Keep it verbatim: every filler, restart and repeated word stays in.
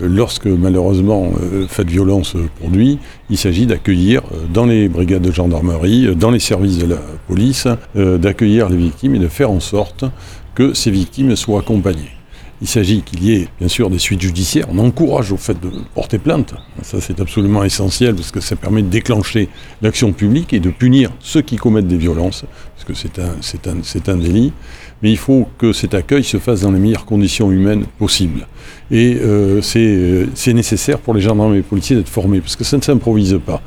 Lorsque malheureusement euh, fait de violence euh, produit, il s'agit d'accueillir euh, dans les brigades de gendarmerie, euh, dans les services de la police, euh, d'accueillir les victimes et de faire en sorte que ces victimes soient accompagnées. Il s'agit qu'il y ait bien sûr des suites judiciaires. On encourage au fait de porter plainte. Ça c'est absolument essentiel parce que ça permet de déclencher l'action publique et de punir ceux qui commettent des violences, parce que c'est un, c'est un, c'est un délit. Mais il faut que cet accueil se fasse dans les meilleures conditions humaines possibles. Et euh, c'est, c'est nécessaire pour les gendarmes et les policiers d'être formés, parce que ça ne s'improvise pas.